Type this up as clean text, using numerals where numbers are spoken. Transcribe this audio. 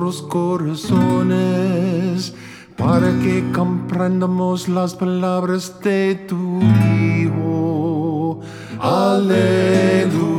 nuestros corazones para que comprendamos las palabras de tu Hijo. Aleluya.